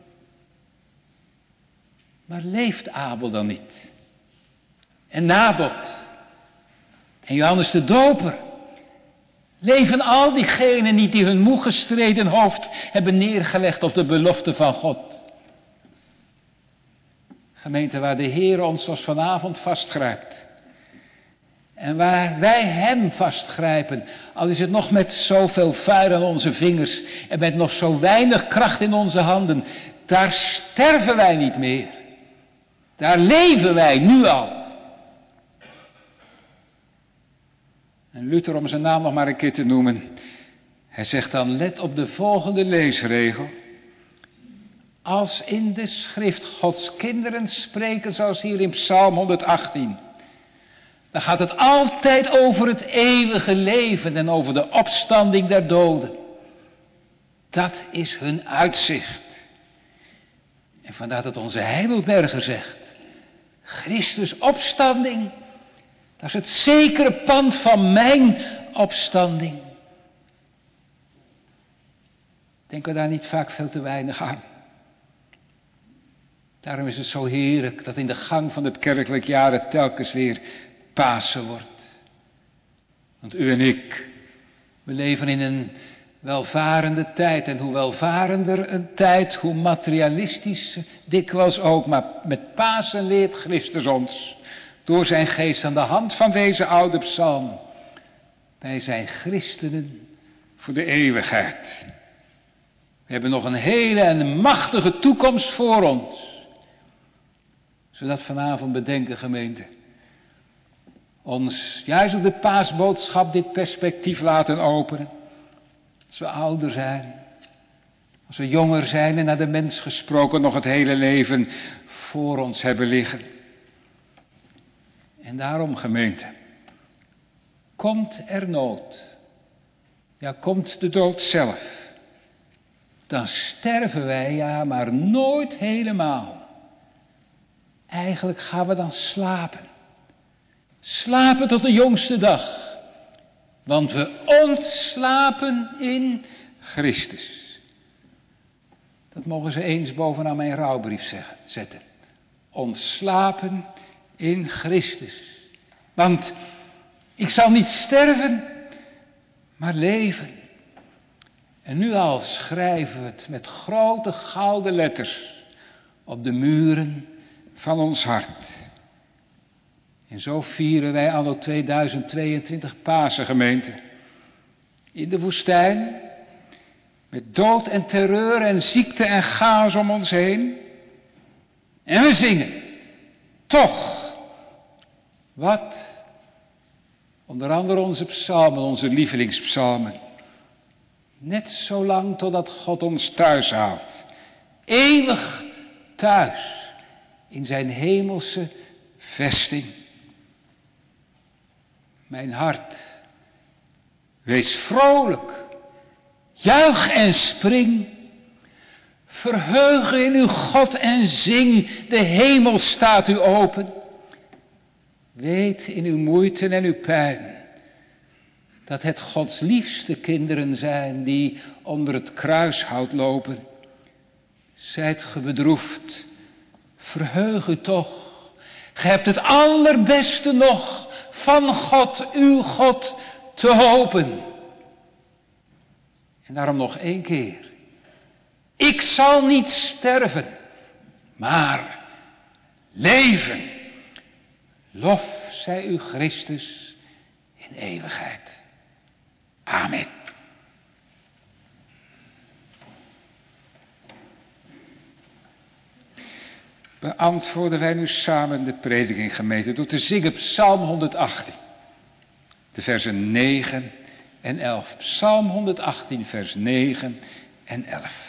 Maar leeft Abel dan niet? En Nabot? En Johannes de Doper? Leven al diegenen niet die hun moe gestreden hoofd hebben neergelegd op de belofte van God? Gemeente waar de Heer ons zoals vanavond vastgrijpt. En waar wij hem vastgrijpen, al is het nog met zoveel vuil aan onze vingers en met nog zo weinig kracht in onze handen, daar sterven wij niet meer. Daar leven wij nu al. En Luther, om zijn naam nog maar een keer te noemen, hij zegt dan, let op de volgende leesregel. Als in de schrift Gods kinderen spreken, zoals hier in Psalm honderdachttien, dan gaat het altijd over het eeuwige leven en over de opstanding der doden. Dat is hun uitzicht. En vandaar dat onze Heidelberger zegt, Christus opstanding, dat is het zekere pand van mijn opstanding. Denken we daar niet vaak veel te weinig aan? Daarom is het zo heerlijk dat in de gang van het kerkelijk jaar het telkens weer Pasen wordt. Want u en ik, we leven in een welvarende tijd. En hoe welvarender een tijd, hoe materialistisch dikwijls ook. Maar met Pasen leert Christus ons, door zijn geest aan de hand van deze oude psalm, wij zijn christenen voor de eeuwigheid. We hebben nog een hele en machtige toekomst voor ons. Zodat vanavond bedenken, gemeente, ons juist op de paasboodschap dit perspectief laten openen. Als we ouder zijn, als we jonger zijn en naar de mens gesproken nog het hele leven voor ons hebben liggen. En daarom, gemeente, komt er nood, ja, komt de dood zelf, dan sterven wij, ja, maar nooit helemaal. Eigenlijk gaan we dan slapen. Slapen tot de jongste dag. Want we ontslapen in Christus. Dat mogen ze eens bovenaan mijn rouwbrief zeggen, zetten. Ontslapen in Christus. Want ik zal niet sterven, maar leven. En nu al schrijven we het met grote gouden letters op de muren van ons hart. En zo vieren wij anno tweeduizend tweeëntwintig Pasen, gemeente. In de woestijn, met dood en terreur en ziekte en chaos om ons heen. En we zingen, toch, wat? Onder andere onze psalmen, onze lievelingspsalmen. Net zo lang totdat God ons thuis haalt. Eeuwig thuis, in zijn hemelse vesting. Mijn hart, wees vrolijk, juich en spring, verheug in uw God en zing, de hemel staat u open. Weet in uw moeite en uw pijn, dat het Gods liefste kinderen zijn die onder het kruishout lopen. Zijt ge bedroefd, verheug u toch, ge hebt het allerbeste nog van God, uw God, te hopen. En daarom nog één keer. Ik zal niet sterven, maar leven. Lof zij u Christus in eeuwigheid. Amen. beantwoorden wij nu samen de prediking gemeten door te zingen Psalm honderdachttien. De versen negen en elf. Psalm honderdachttien, vers negen en elf.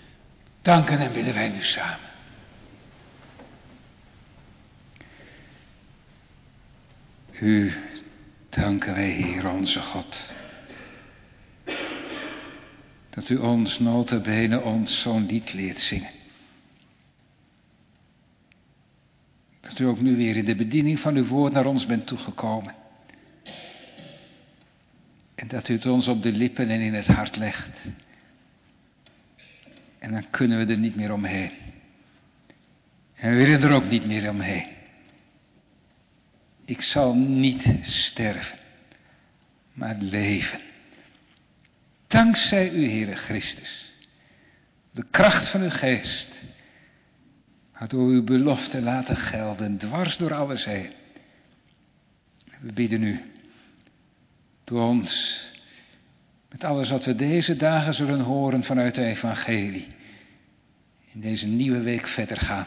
Danken en bidden wij nu samen. U danken wij, Heer onze God. Dat u ons nota bene ons zo'n lied leert zingen. Dat u ook nu weer in de bediening van uw woord naar ons bent toegekomen. En dat u het ons op de lippen en in het hart legt. En dan kunnen we er niet meer omheen. En we willen er ook niet meer omheen. Ik zal niet sterven, maar leven. Dankzij u, Heere Christus. De kracht van uw geest. Had door uw belofte laten gelden, dwars door alles heen. We bidden u. Doe ons, met alles wat we deze dagen zullen horen vanuit de evangelie, in deze nieuwe week verder gaan.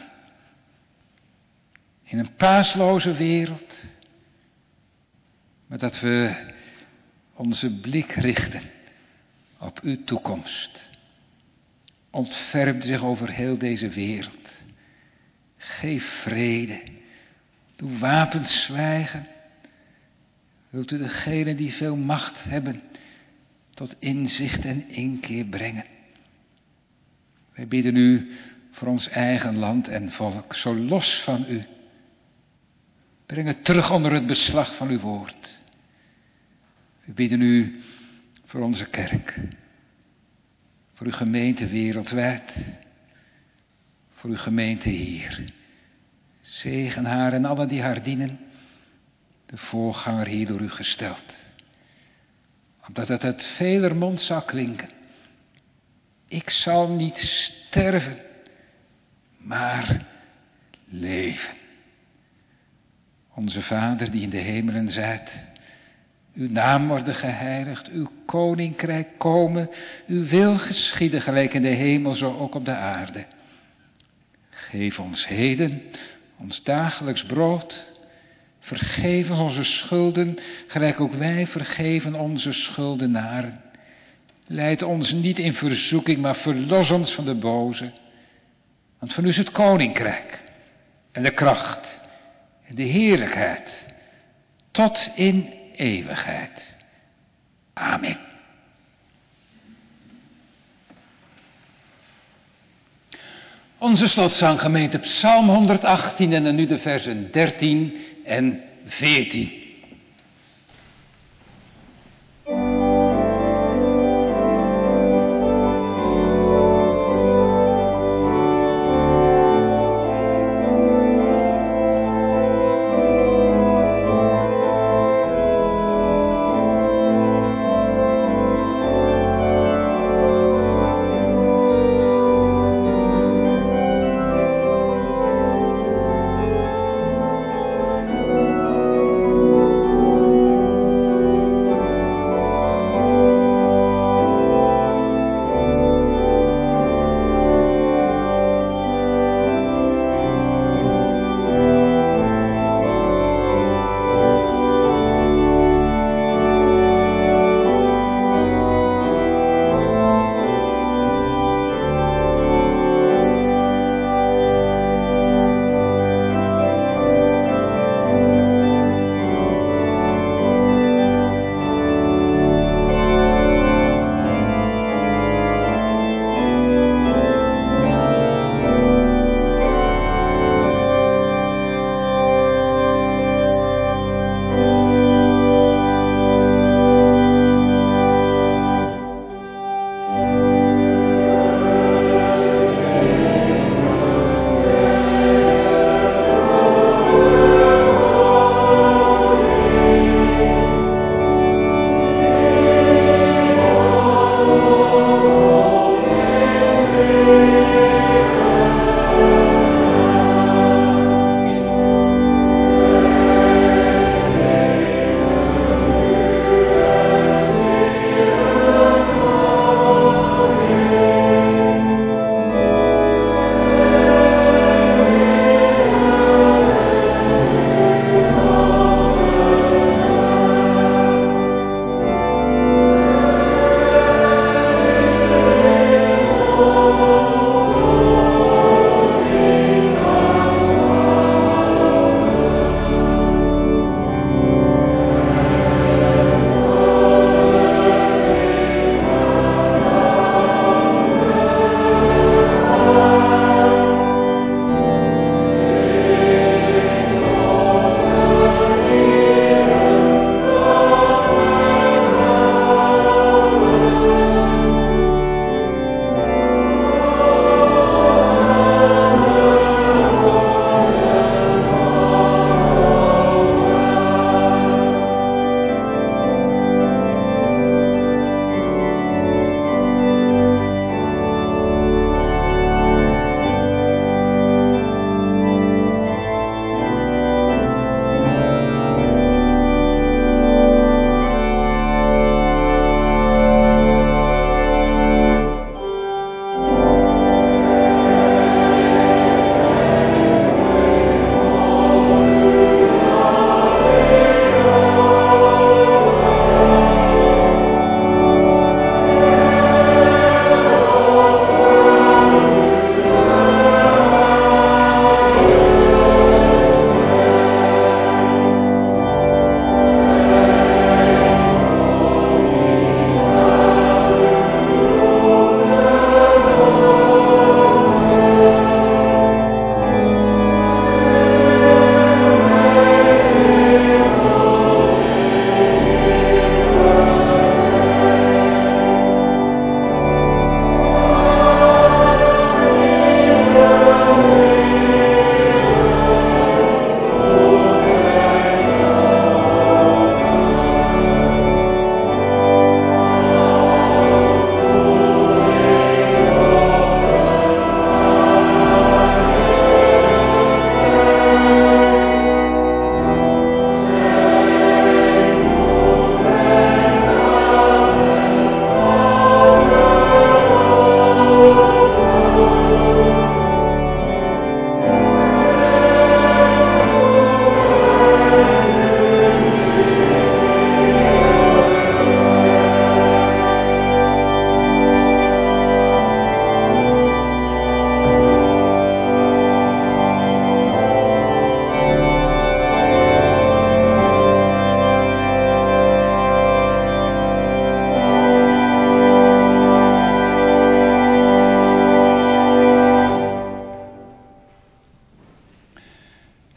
In een paasloze wereld, maar dat we onze blik richten op uw toekomst. Ontfermt zich over heel deze wereld. Geef vrede. Doe wapens zwijgen. Wilt u degenen die veel macht hebben tot inzicht en inkeer brengen. Wij bidden u voor ons eigen land en volk, zo los van u. Breng het terug onder het beslag van uw woord. We bidden u voor onze kerk. Voor uw gemeente wereldwijd. Voor uw gemeente hier. Zegen haar en alle die haar dienen. De voorganger hier door u gesteld. Opdat het uit veler mond zal klinken. Ik zal niet sterven, maar leven. Onze Vader die in de hemelen zijt. Uw naam worden geheiligd, uw koninkrijk komen. Uw wil geschieden gelijk in de hemel, zo ook op de aarde. Geef ons heden ons dagelijks brood. Vergeef ons onze schulden, gelijk ook wij vergeven onze schuldenaren. Leid ons niet in verzoeking, maar verlos ons van de boze. Want van u is het koninkrijk en de kracht en de heerlijkheid tot in eeuwigheid. Amen. Onze slotzang gemeente Psalm honderdachttien en dan nu de versen dertien en veertien. Thank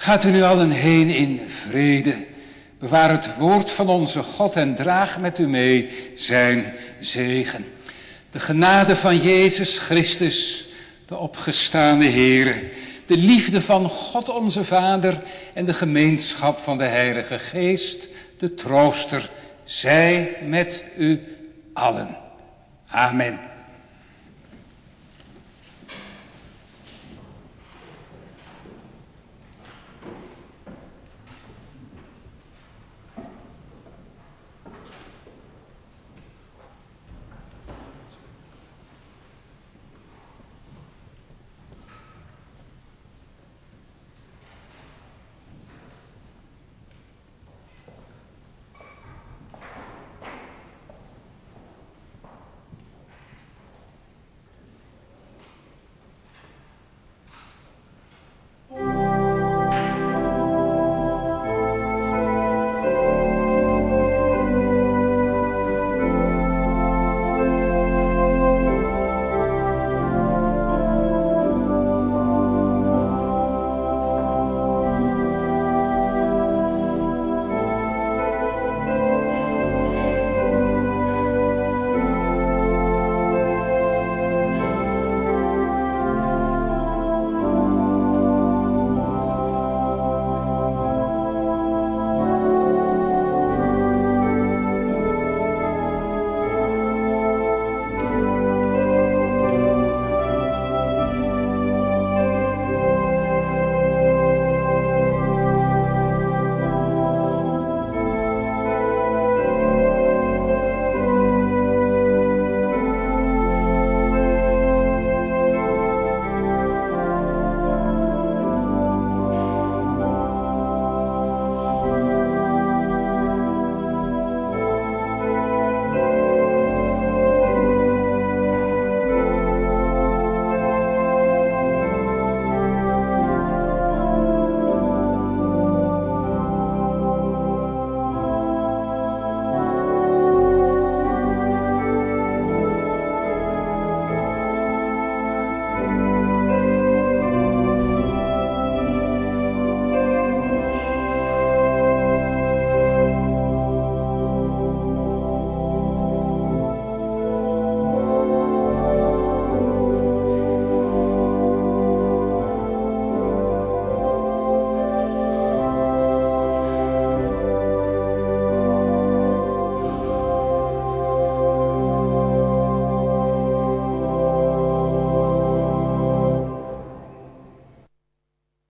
Gaat u nu allen heen in vrede. Bewaar het woord van onze God en draag met u mee zijn zegen. De genade van Jezus Christus, de opgestane Heere, de liefde van God onze Vader en de gemeenschap van de Heilige Geest, de trooster, zij met u allen. Amen.